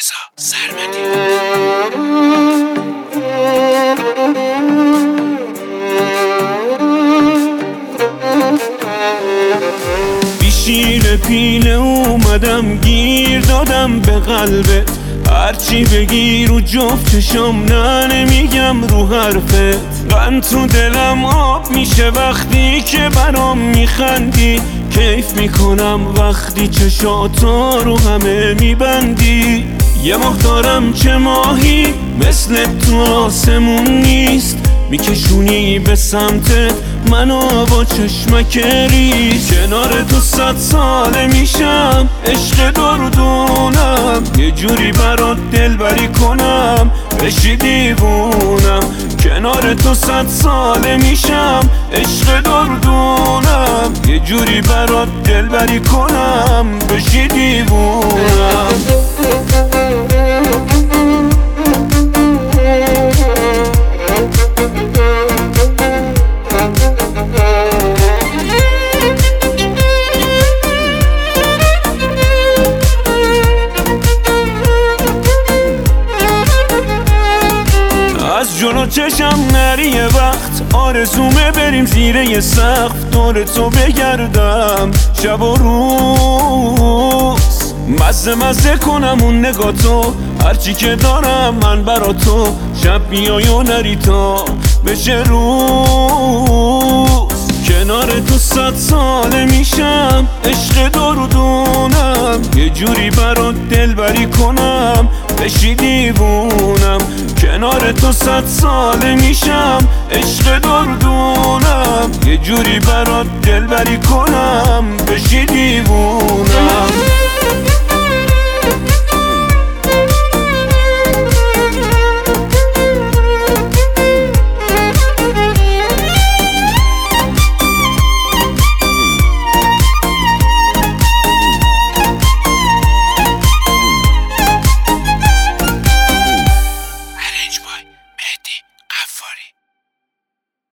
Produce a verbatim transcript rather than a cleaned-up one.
رضا سرمدی. بیشین پیله اومدم گیر دادم به قلبت، هرچی بگی رو جفت چشم نه نمیگم رو حرفت. من تو دلم آب میشه وقتی که برام میخندی، کیف میکنم وقتی چشاتو رو همه میبندی. یه ماه دارم چه ماهی مثل تو آسمون نیست، میکشونی به سمتت منو با چشمک ریز. کنار تو صد ساله میشم عشق دردونم، یه جوری برات دلبری کنم بشی دیوونم. کنار تو صد ساله میشم عشق دردونم، یه جوری برات دلبری کنم بشی دیوونم. از جلو چشم نری یه وقت، آرزومه بریم زیر یه سقف، دور تو بگردم شب و روز. مزه مزه کنم اون نگاه تو، هرچی که دارم من برا تو. شب بیای و نری تا بشه روز. کنار تو صد ساله میشم عشق دردونم، یه جوری برات دلبری کنم بشی دیوونم. کنار تو صد ساله میشم عشق دردونم، یه جوری برات دلبری کنم بشی دیوونم.